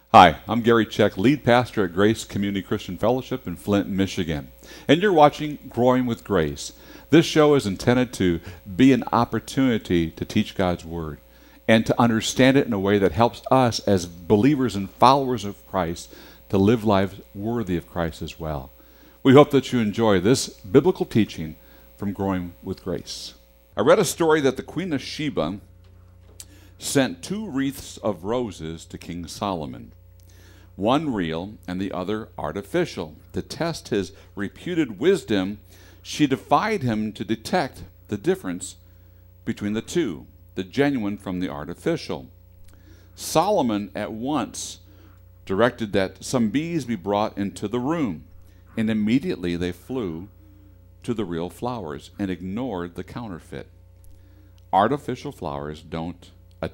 Hi, I'm Gary Check, lead pastor at Grace Community Christian Fellowship in Flint, Michigan. And you're watching Growing with Grace. This show is intended to be an opportunity to teach God's Word and to understand it in a way that helps us as believers and followers of Christ to live lives worthy of Christ as well. We hope that you enjoy this biblical teaching from Growing with Grace. I read a story that the Queen of Sheba sent 2 wreaths of roses to King Solomon, one real and the other artificial. To test his reputed wisdom, she defied him to detect the difference between the two, the genuine from the artificial. Solomon at once directed that some bees be brought into the room, and immediately they flew to the real flowers and ignored the counterfeit. Artificial flowers don't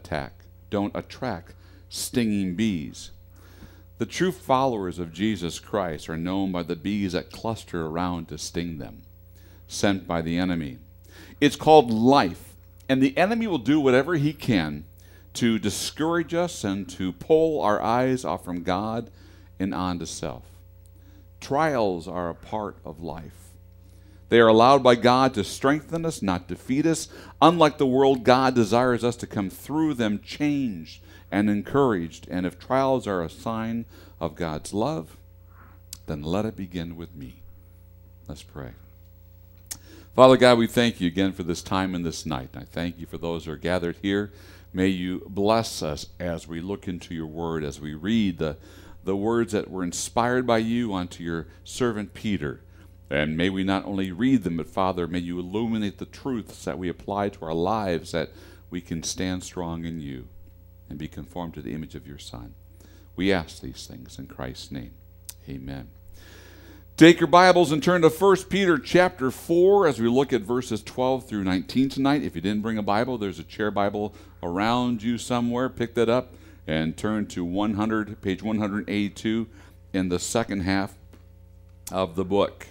attract stinging bees. The true followers of Jesus Christ are known by the bees that cluster around to sting them, sent by the enemy. It's called life, and the enemy will do whatever he can to discourage us and to pull our eyes off from God and onto self. Trials are a part of life. They are allowed by God to strengthen us, not defeat us. Unlike the world, God desires us to come through them changed and encouraged. And if trials are a sign of God's love, then let it begin with me. Let's pray. Father God, we thank you again for this time and this night. I thank you for those who are gathered here. May you bless us as we look into your word, as we read the words that were inspired by you unto your servant Peter. And may we not only read them, but Father, may you illuminate the truths that we apply to our lives, that we can stand strong in you and be conformed to the image of your Son. We ask these things in Christ's name. Amen. Take your Bibles and turn to 1 Peter chapter 4 as we look at verses 12 through 19 tonight. If you didn't bring a Bible, there's a chair Bible around you somewhere. Pick that up and turn to page 182 in the second half of the book.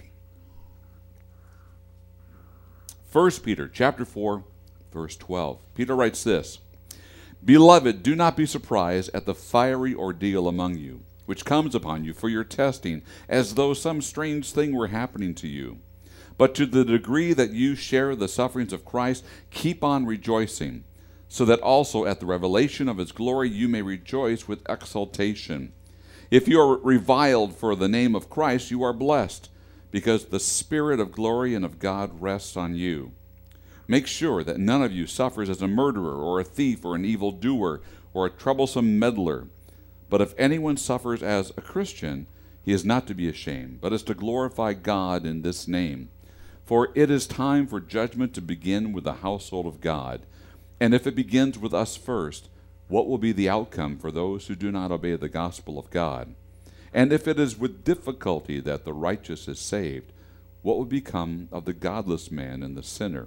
1 Peter chapter 4, verse 12. Peter writes this, "Beloved, do not be surprised at the fiery ordeal among you, which comes upon you for your testing, as though some strange thing were happening to you. But to the degree that you share the sufferings of Christ, keep on rejoicing, so that also at the revelation of his glory you may rejoice with exultation. If you are reviled for the name of Christ, you are blessed, because the Spirit of glory and of God rests on you. Make sure that none of you suffers as a murderer or a thief or an evildoer or a troublesome meddler. But if anyone suffers as a Christian, he is not to be ashamed, but is to glorify God in this name. For it is time for judgment to begin with the household of God. And if it begins with us first, what will be the outcome for those who do not obey the gospel of God? And if it is with difficulty that the righteous is saved, what will become of the godless man and the sinner?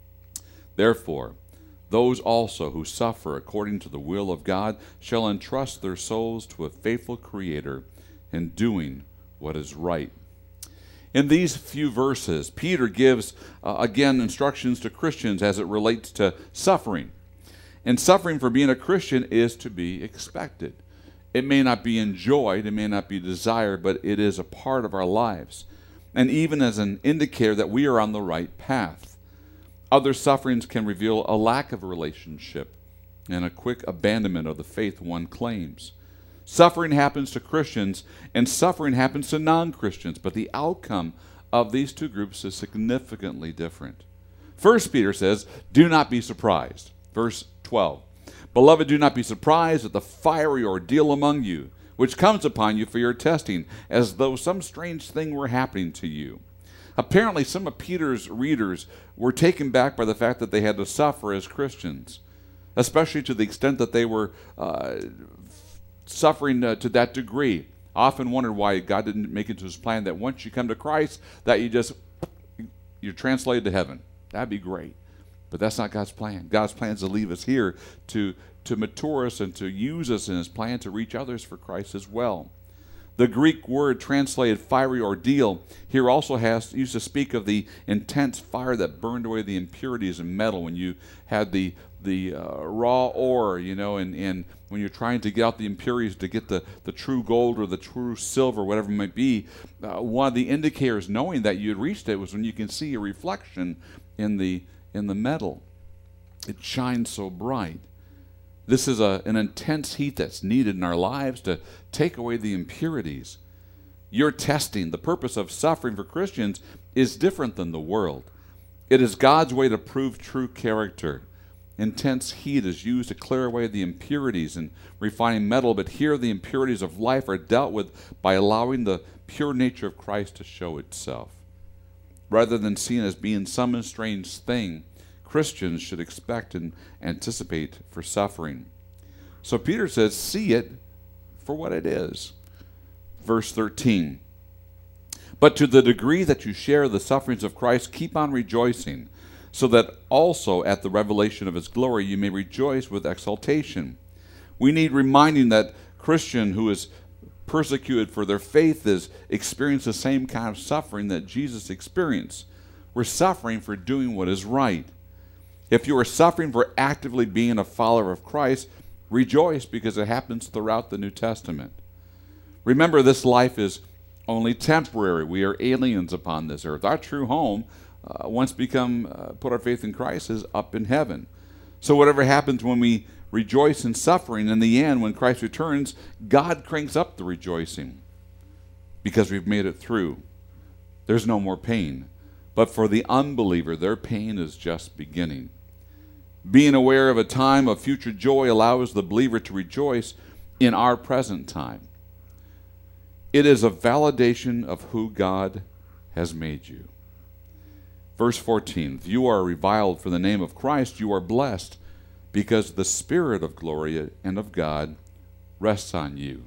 Therefore, those also who suffer according to the will of God shall entrust their souls to a faithful Creator in doing what is right." In these few verses, Peter gives, again, instructions to Christians as it relates to suffering. And suffering for being a Christian is to be expected. It may not be enjoyed, it may not be desired, but it is a part of our lives, and even as an indicator that we are on the right path. Other sufferings can reveal a lack of a relationship and a quick abandonment of the faith one claims. Suffering happens to Christians, and suffering happens to non-Christians, but the outcome of these two groups is significantly different. 1 Peter says, "Do not be surprised." Verse 12. "Beloved, do not be surprised at the fiery ordeal among you, which comes upon you for your testing, as though some strange thing were happening to you." Apparently, some of Peter's readers were taken back by the fact that they had to suffer as Christians, especially to the extent that they were suffering to that degree. I often wondered why God didn't make it to his plan that once you come to Christ, that you're translated to heaven. That'd be great. But that's not God's plan. God's plan is to leave us here to mature us and to use us in his plan to reach others for Christ as well. The Greek word translated fiery ordeal here also used to speak of the intense fire that burned away the impurities in metal when you had the raw ore, and when you're trying to get out the impurities to get the true gold or the true silver, whatever it might be. One of the indicators knowing that you had reached it was when you can see a reflection in the metal. It shines so bright. This is an intense heat that's needed in our lives to take away the impurities. Your testing, the purpose of suffering for Christians, is different than the world. It is God's way to prove true character. Intense heat is used to clear away the impurities in refining metal, but here the impurities of life are dealt with by allowing the pure nature of Christ to show itself. Rather than seen as being some strange thing, Christians should expect and anticipate for suffering. So Peter says, see it for what it is. Verse 13, but to the degree that you share the sufferings of Christ, keep on rejoicing, so that also at the revelation of his glory you may rejoice with exultation. We need reminding that Christian who is persecuted for their faith is experiencing the same kind of suffering that Jesus experienced. We're suffering for doing what is right. If you are suffering for actively being a follower of Christ, rejoice because it happens throughout the New Testament. Remember, this life is only temporary. We are aliens upon this earth. Our true home, once put our faith in Christ, is up in heaven. So whatever happens when we rejoice in suffering, in the end, when Christ returns, God cranks up the rejoicing because we've made it through. There's no more pain. But for the unbeliever, their pain is just beginning. Being aware of a time of future joy allows the believer to rejoice in our present time. It is a validation of who God has made you. Verse 14, if you are reviled for the name of Christ, you are blessed, because the Spirit of glory and of God rests on you.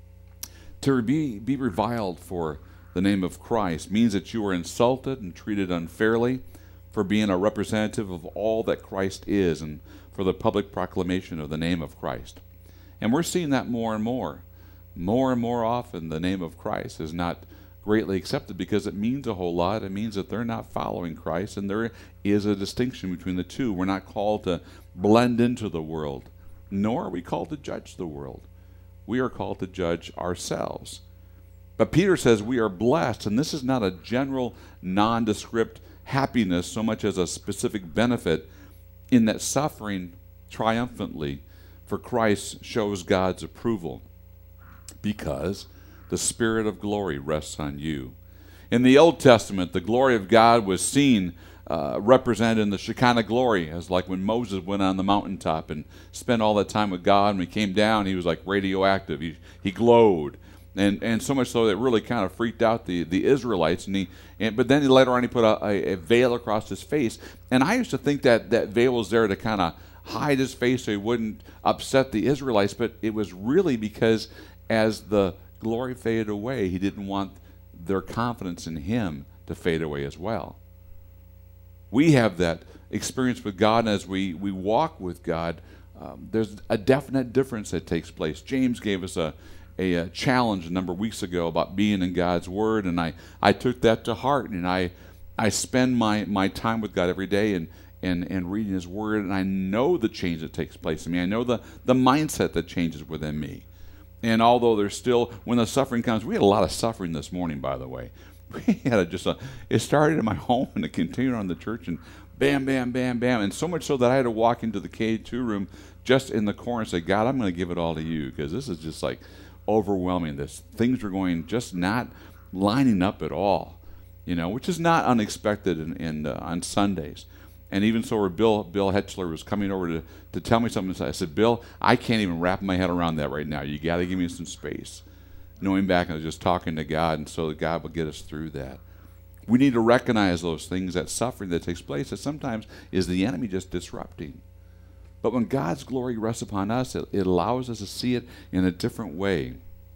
To be reviled for the name of Christ means that you are insulted and treated unfairly for being a representative of all that Christ is and for the public proclamation of the name of Christ. And we're seeing that more and more. More and more often, the name of Christ is not greatly accepted because it means a whole lot. It means that they're not following Christ, and there is a distinction between the two. We're not called to blend into the world, nor are we called to judge the world. We are called to judge ourselves. But Peter says we are blessed, and this is not a general, nondescript happiness so much as a specific benefit, in that suffering triumphantly for Christ shows God's approval, because the Spirit of glory rests on you. In the Old Testament, the glory of God was seen represented in the Shekinah glory, as like when Moses went on the mountaintop and spent all that time with God, and when he came down, he was like radioactive. He glowed. And so much so that it really kind of freaked out the Israelites. But then later on he put a veil across his face. And I used to think that veil was there to kind of hide his face so he wouldn't upset the Israelites. But it was really because as the glory faded away, he didn't want their confidence in him to fade away as well. We have that experience with God, and as we walk with God, there's a definite difference that takes place. James gave us a challenge a number of weeks ago about being in God's Word, and I took that to heart, and I spend my time with God every day and reading His Word, and I know the change that takes place in me. I know the mindset that changes within me. And although there's still, when the suffering comes, we had a lot of suffering this morning, by the way. We had it started in my home and it continued on the church, and bam, bam, bam, bam. And so much so that I had to walk into the K2 room just in the corner and say, God, I'm going to give it all to you, because this is just like overwhelming. Things are going just not lining up at all, which is not unexpected on Sundays. And even so, where Bill Hetchler was coming over to tell me something, I said, Bill, I can't even wrap my head around that right now. You got to give me some space. Knowing back, I was just talking to God, and so that God will get us through that. We need to recognize those things, that suffering that takes place, that sometimes is the enemy just disrupting. But when God's glory rests upon us, it allows us to see it in a different way.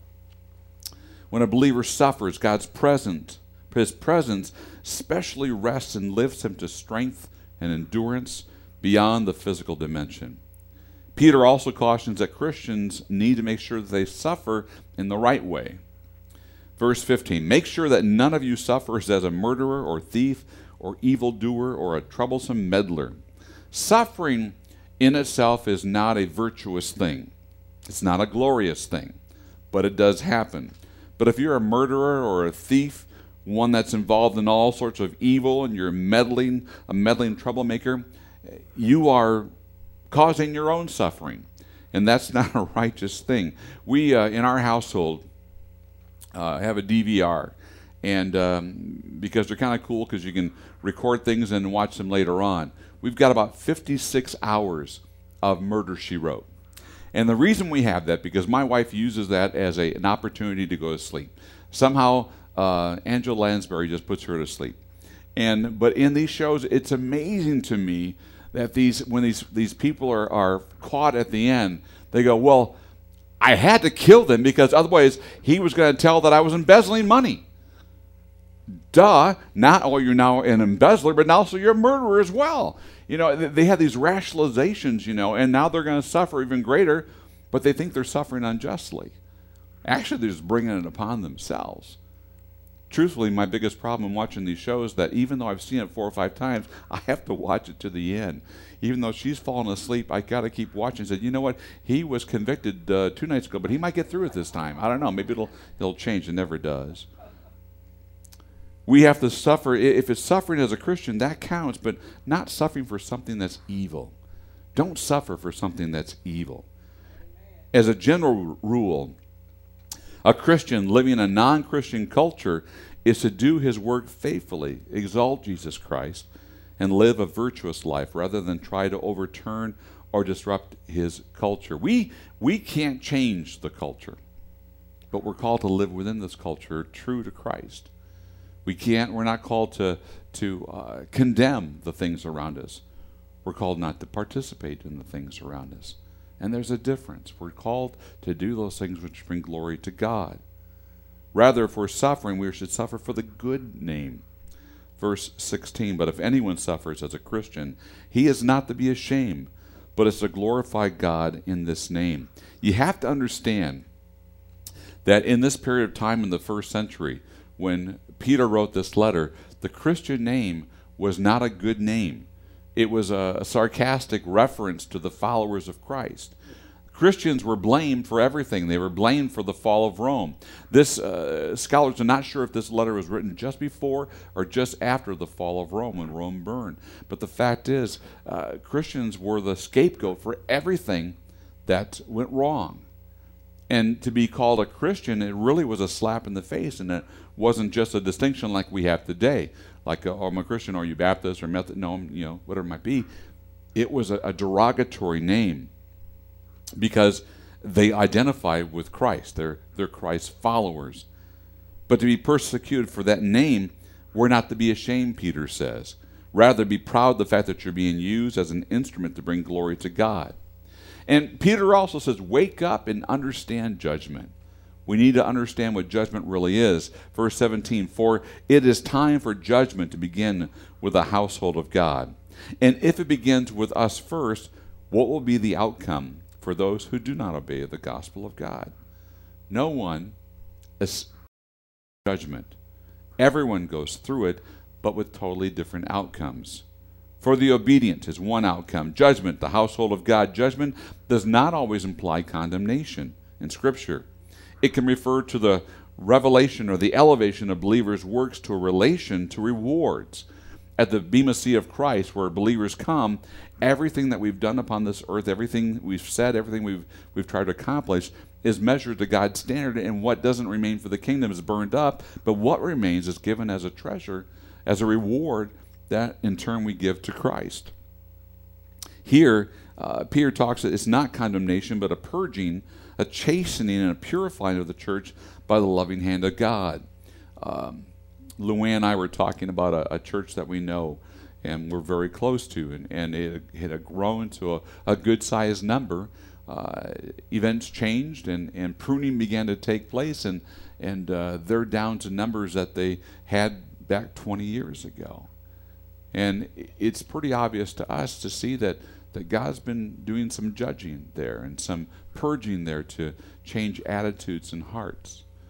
When a believer suffers, God's presence, His presence specially rests and lifts him to strength and endurance beyond the physical dimension. Peter also cautions that Christians need to make sure that they suffer in the right way. Verse 15, make sure that none of you suffers as a murderer or thief or evildoer or a troublesome meddler. Suffering in itself is not a virtuous thing. It's not a glorious thing, but it does happen. But if you're a murderer or a thief, one that's involved in all sorts of evil, and you're a meddling troublemaker, you are causing your own suffering, and that's not a righteous thing. We, in our household, have a DVR, and because they're kind of cool because you can record things and watch them later on. We've got about 56 hours of Murder, She Wrote. And the reason we have that, because my wife uses that as an opportunity to go to sleep. Somehow, Angela Lansbury just puts her to sleep. But in these shows, it's amazing to me that when these people are caught at the end, they go, well, I had to kill them because otherwise he was going to tell that I was embezzling money. Duh, not only you're now an embezzler, but also you're a murderer as well. They have these rationalizations, and now they're going to suffer even greater, but they think they're suffering unjustly. Actually, they're just bringing it upon themselves. Truthfully, my biggest problem in watching these shows is that even though I've seen it 4 or 5 times, I have to watch it to the end. Even though she's fallen asleep, I got to keep watching. Said, you know what? He was convicted 2 nights ago, but he might get through it this time. I don't know. Maybe it'll change. It never does. We have to suffer. If it's suffering as a Christian, that counts, but not suffering for something that's evil. Don't suffer for something that's evil. As a general rule, a Christian living in a non-Christian culture is to do his work faithfully, exalt Jesus Christ, and live a virtuous life rather than try to overturn or disrupt his culture. We can't change the culture, but we're called to live within this culture true to Christ. We're not called to condemn the things around us. We're called not to participate in the things around us. And there's a difference. We're called to do those things which bring glory to God. Rather, if we're suffering, we should suffer for the good name. Verse 16, but if anyone suffers as a Christian, he is not to be ashamed, but is to glorify God in this name. You have to understand that in this period of time in the first century, when Peter wrote this letter, the Christian name was not a good name. It was a sarcastic reference to the followers of Christ. Christians were blamed for everything. They were blamed for the fall of Rome. Scholars are not sure if this letter was written just before or just after the fall of Rome, when Rome burned. But the fact is, Christians were the scapegoat for everything that went wrong. And to be called a Christian, it really was a slap in the face, and it wasn't just a distinction like we have today, like, oh, I'm a Christian, or are you Baptist, or Methodist, no, whatever it might be. It was a derogatory name because they identify with Christ. They're Christ's followers. But to be persecuted for that name, we're not to be ashamed, Peter says. Rather, be proud of the fact that you're being used as an instrument to bring glory to God. And Peter also says, wake up and understand judgment. We need to understand what judgment really is. Verse 17, for it is time for judgment to begin with the household of God. And if it begins with us first, what will be the outcome for those who do not obey the gospel of God? No one is judgment. Everyone goes through it, but with totally different outcomes. For the obedient is one outcome, judgment, the household of God. Judgment does not always imply condemnation in Scripture. It can refer to the revelation or the elevation of believers' works to a relation to rewards. At the Bema Seat of Christ, where believers come, everything that we've done upon this earth, everything we've said, everything we've tried to accomplish is measured to God's standard, and what doesn't remain for the kingdom is burned up, but what remains is given as a treasure, as a reward that in turn we give to Christ. Here, Peter talks that it's not condemnation, but a purging, a chastening, and a purifying of the church by the loving hand of God. Luann and I were talking about a church that we know and we're very close to, and it had grown to a good-sized number. Events changed, and pruning began to take place, and they're down to numbers that they had back 20 years ago. And it's pretty obvious to us to see that God's been doing some judging there and some purging there to change attitudes and hearts.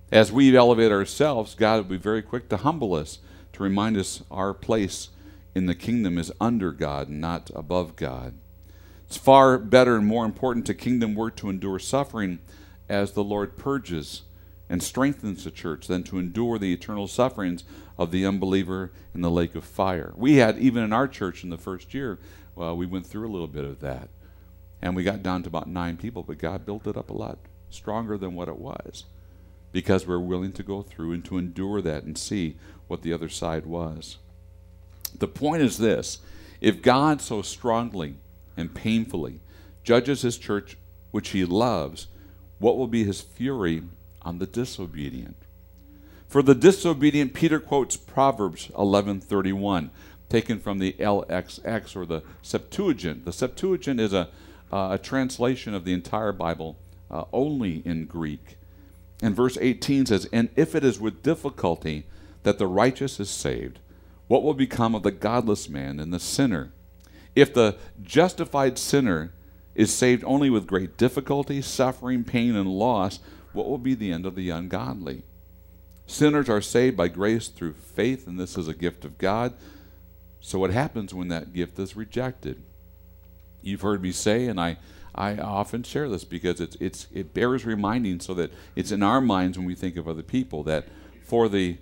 As we elevate ourselves, God will be very quick to humble us, to remind us our place in the kingdom is under God, not above God. It's far better and more important to kingdom work to endure suffering as the Lord purges and strengthens the church than to endure the eternal sufferings of the unbeliever in the lake of fire. We had, even in our church in the first year, we went through a little bit of that. And we got down to about 9 people, but God built it up a lot stronger than what it was, because we're willing to go through and to endure that and see what the other side was. The point is this: if God so strongly and painfully judges his church, which he loves, what will be his fury on the disobedient? For the disobedient, Peter quotes Proverbs 11:31, taken from the LXX, or the Septuagint. The Septuagint is a translation of the entire Bible, only in Greek. And verse 18 says, "And if it is with difficulty that the righteous is saved, what will become of the godless man and the sinner? If the justified sinner is saved only with great difficulty, suffering, pain, and loss, what will be the end of the ungodly? Sinners are saved by grace through faith, and this is a gift of God." So what happens when that gift is rejected? You've heard me say, and I often share this because it bears reminding, so that it's in our minds when we think of other people, that for the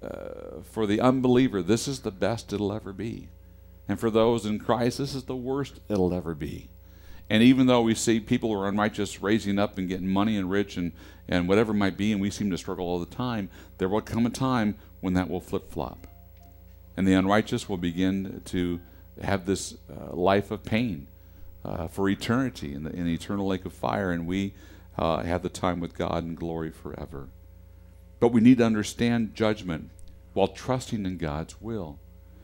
unbeliever, this is the best it'll ever be. And for those in Christ, this is the worst it'll ever be. And even though we see people who are unrighteous raising up and getting money and rich and whatever it might be, and we seem to struggle all the time, there will come a time when that will flip-flop. And the unrighteous will begin to have this life of pain for eternity in the eternal lake of fire, and we have the time with God in glory forever. But we need to understand judgment while trusting in God's will.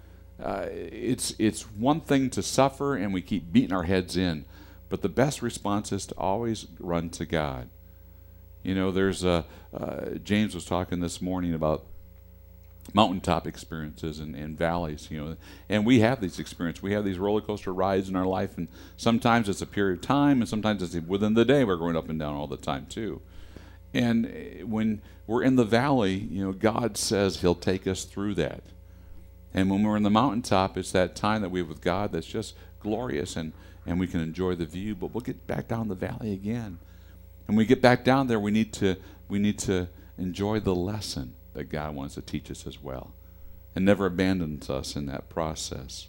It's one thing to suffer and we keep beating our heads in, but the best response is to always run to God. You know, there's James was talking this morning about mountaintop experiences and valleys, you know, and we have these experiences. We have these roller coaster rides in our life, and sometimes it's a period of time, and sometimes it's within the day. We're going up and down all the time too. And when we're in the valley, you know, God says he'll take us through that. And when we're in the mountaintop, it's that time that we have with God that's just glorious, and we can enjoy the view, but we'll get back down the valley again. And when we get back down there, we need to enjoy the lesson that God wants to teach us as well, and never abandons us in that process.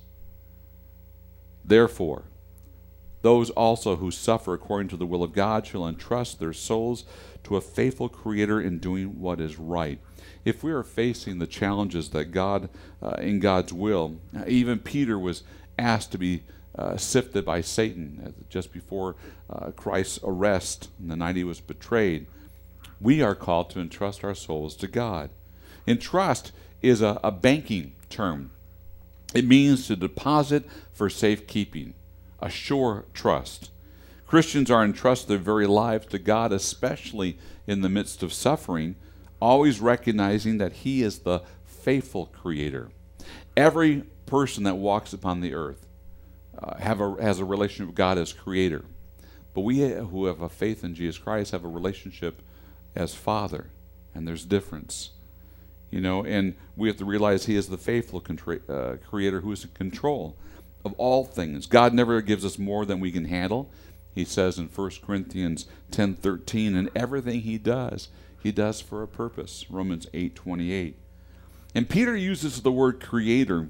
Therefore, those also who suffer according to the will of God shall entrust their souls to a faithful Creator in doing what is right. If we are facing the challenges that God, in God's will, even Peter was asked to be sifted by Satan just before Christ's arrest, and the night he was betrayed. We are called to entrust our souls to God. Entrust is a banking term. It means to deposit for safekeeping, a sure trust. Christians are entrusted their very lives to God, especially in the midst of suffering, always recognizing that he is the faithful Creator. Every person that walks upon the earth has a relationship with God as Creator. But we who have a faith in Jesus Christ have a relationship as Father, and there's difference. You know, and we have to realize he is the faithful Creator who is in control of all things. God never gives us more than we can handle. He says in 1 Corinthians 10:13, and everything he does for a purpose. Romans 8:28. And Peter uses the word Creator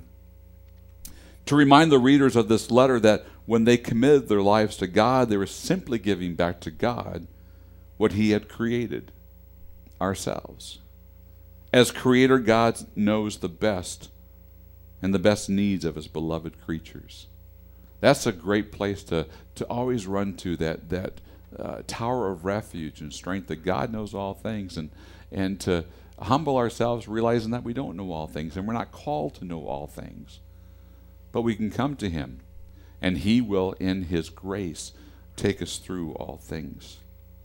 to remind the readers of this letter that when they committed their lives to God, they were simply giving back to God what he had created, ourselves. As Creator, God knows the best and the best needs of his beloved creatures. That's a great place to always run to, that tower of refuge and strength, that God knows all things, and to humble ourselves, realizing that we don't know all things, and we're not called to know all things. But we can come to him, and he will, in his grace, take us through all things.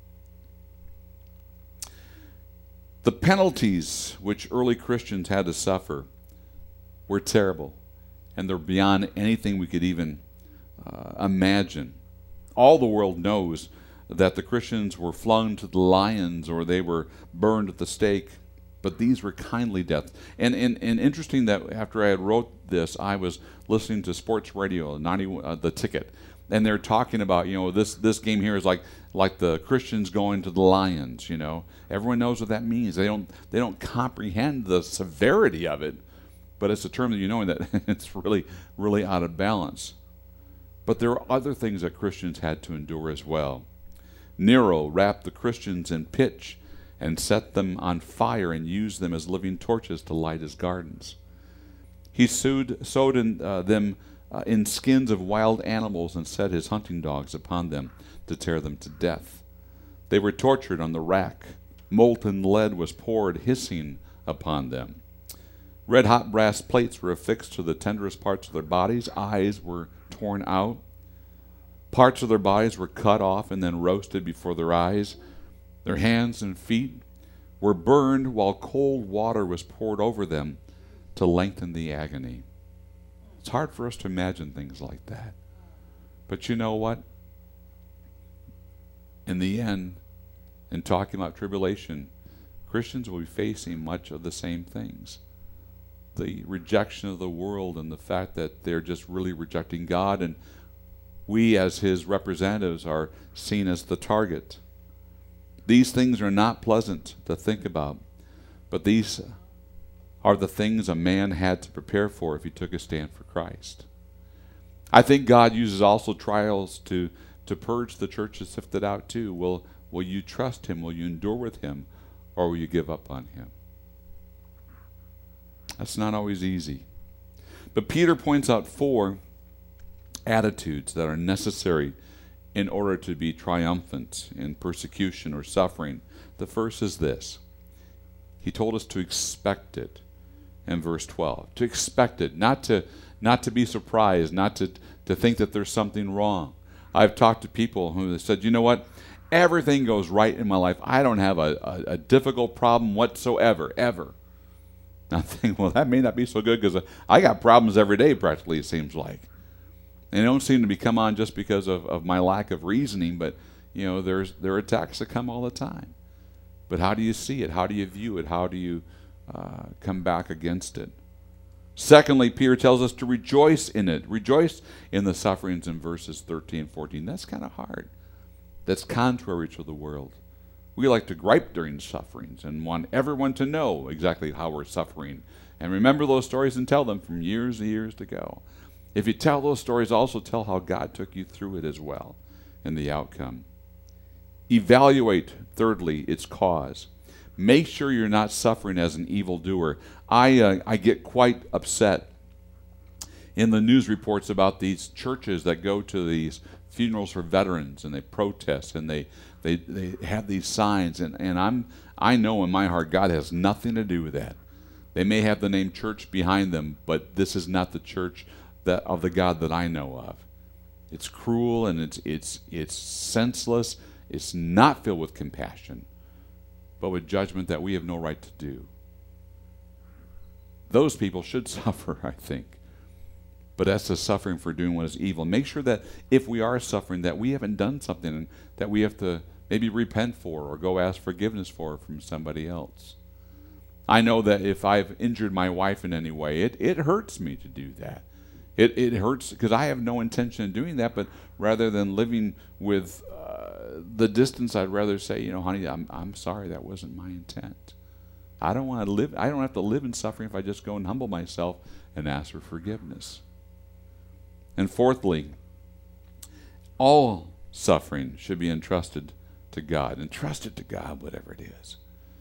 The penalties which early Christians had to suffer were terrible, and they're beyond anything we could even imagine. All the world knows that the Christians were flung to the lions or they were burned at the stake, but these were kindly deaths. And interesting that after I had wrote this, I was listening to sports radio, The Ticket, and they're talking about, this game here is like the Christians going to the lions. Everyone knows what that means. They don't comprehend the severity of it, but it's a term that that it's really, really out of balance. But there are other things that Christians had to endure as well. Nero wrapped the Christians in pitch and set them on fire and used them as living torches to light his gardens. He sewed them in skins of wild animals and set his hunting dogs upon them to tear them to death. They were tortured on the rack. Molten lead was poured hissing upon them. Red-hot brass plates were affixed to the tenderest parts of their bodies. Eyes were torn out. Parts of their bodies were cut off and then roasted before their eyes. Their hands and feet were burned while cold water was poured over them to lengthen the agony. It's hard for us to imagine things like that. But you know what? In the end, in talking about tribulation, Christians will be facing much of the same things. The rejection of the world and the fact that they're just really rejecting God, and we as his representatives are seen as the target. These things are not pleasant to think about, but these are the things a man had to prepare for if he took a stand for Christ. I think God uses also trials to purge the church that's sifted out too. Will you trust him? Will you endure with him? Or will you give up on him? That's not always easy. But Peter points out 4 attitudes that are necessary in order to be triumphant in persecution or suffering. The first is this. He told us to expect it in verse 12. To expect it, not to be surprised, not to think that there's something wrong. I've talked to people who have said, you know what? Everything goes right in my life. I don't have a difficult problem whatsoever, ever. I think, well, that may not be so good because I got problems every day practically, it seems like. And they don't seem to be come on just because of my lack of reasoning, but there are attacks that come all the time. But how do you see it? How do you view it? How do you come back against it? Secondly, Peter tells us to rejoice in it. Rejoice in the sufferings in verses 13 and 14. That's kind of hard. That's contrary to the world. We like to gripe during sufferings and want everyone to know exactly how we're suffering. And remember those stories and tell them from years and years ago. If you tell those stories, also tell how God took you through it as well and the outcome. Evaluate, thirdly, its cause. Make sure you're not suffering as an evildoer. I get quite upset in the news reports about these churches that go to these funerals for veterans and they protest and they have these signs and I know in my heart God has nothing to do with that. They may have the name church behind them, but this is not the church of the God that I know of. It's cruel and it's senseless. It's not filled with compassion, but with judgment that we have no right to do. Those people should suffer, I think. But that's the suffering for doing what is evil. Make sure that if we are suffering, that we haven't done something that we have to maybe repent for or go ask forgiveness for from somebody else. I know that if I've injured my wife in any way, it hurts me to do that. It hurts because I have no intention of doing that, but rather than living with the distance, I'd rather say, honey, I'm sorry, that wasn't my intent. I don't want to live. I don't have to live in suffering if I just go and humble myself and ask for forgiveness. And fourthly, all suffering should be entrusted to God. Entrust it to God, whatever it is.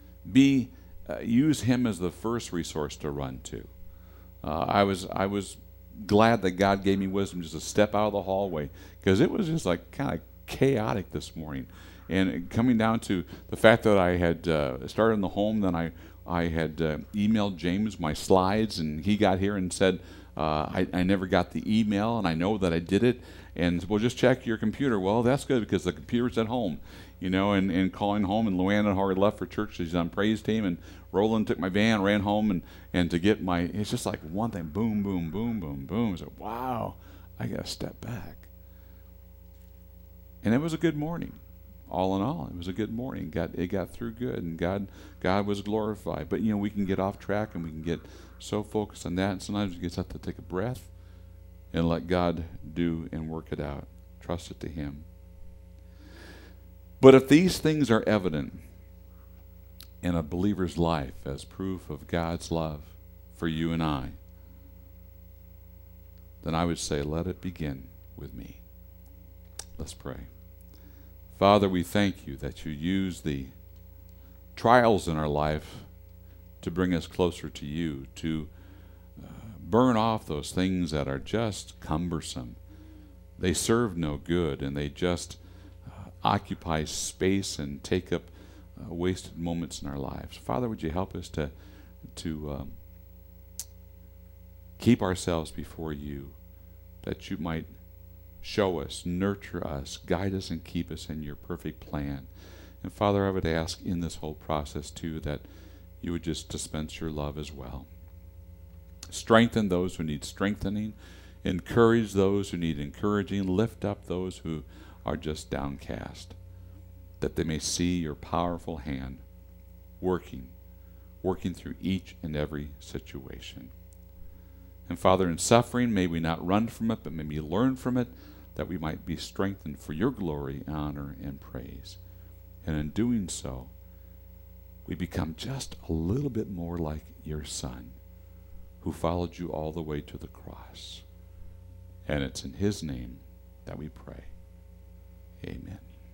Use Him as the first resource to run to. I was glad that God gave me wisdom just to step out of the hallway because it was just like kind of chaotic this morning. And coming down to the fact that I had started in the home, then I had emailed James my slides, and he got here and said, I never got the email, and I know that I did it. And well, just check your computer. Well, that's good because the computer's at home, and calling home. And Luann had already left for church. She's on praise team. And Roland took my van, ran home, and to get it's just like one thing, boom, boom, boom, boom, boom. I said, wow, I got to step back. And it was a good morning. all in all, it was a good morning. It got through good, and God was glorified. But we can get off track, and we can get so focused on that, and sometimes we just have to take a breath and let God do and work it out. Trust it to Him. But if these things are evident in a believer's life as proof of God's love for you and I, then I would say, let it begin with me. Let's pray. Father, we thank you that you use the trials in our life to bring us closer to you, to burn off those things that are just cumbersome. They serve no good, and they just occupy space and take up wasted moments in our lives. Father, would you help us to keep ourselves before you, that you might show us, nurture us, guide us, and keep us in your perfect plan. And Father, I would ask in this whole process too that you would just dispense your love as well. Strengthen those who need strengthening. Encourage those who need encouraging. Lift up those who are just downcast, that they may see your powerful hand working through each and every situation. And Father, in suffering, may we not run from it, but may we learn from it, that we might be strengthened for your glory, honor, and praise. And in doing so, we become just a little bit more like your Son, who followed you all the way to the cross. And it's in his name that we pray. Amen.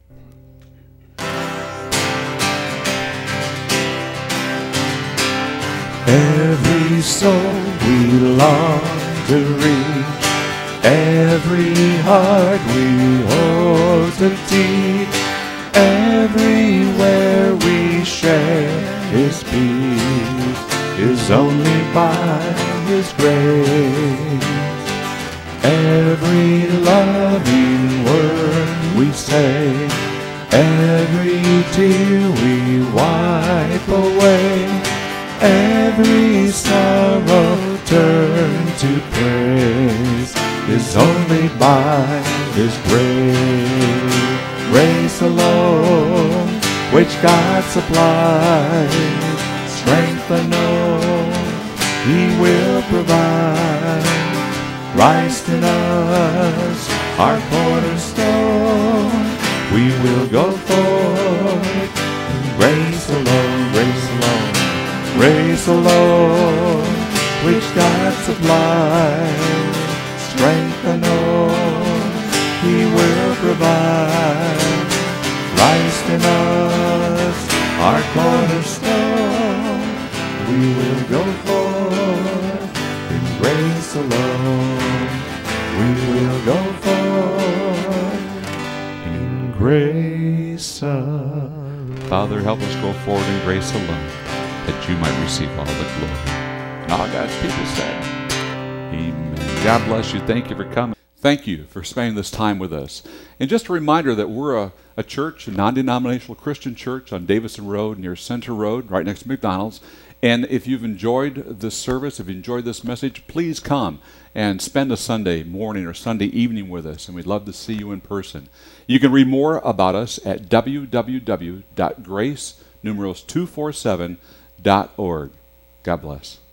Every soul we long to reach, every heart we hope to teach, everywhere we share his peace is only by his grace. Every loving word we say, every tear we wipe away, every sorrow turn to praise is only by his grace. Grace alone, which God supplies, strength unknown he will provide. Christ in us, our cornerstone, we will go forth in grace alone, grace alone. Grace alone, which God supplies, strength unknown he will provide. Christ in us, our cornerstone, we will go forth in grace alone. We will go forth in grace alone. Father, help us go forward in grace alone, that you might receive all the glory. And all God's people said, amen. God bless you. Thank you for coming. Thank you for spending this time with us. And just a reminder that we're a church, a non-denominational Christian church on Davison Road near Center Road, right next to McDonald's. And if you've enjoyed this service, if you enjoyed this message, please come and spend a Sunday morning or Sunday evening with us, and we'd love to see you in person. You can read more about us at www.grace247.org. God bless.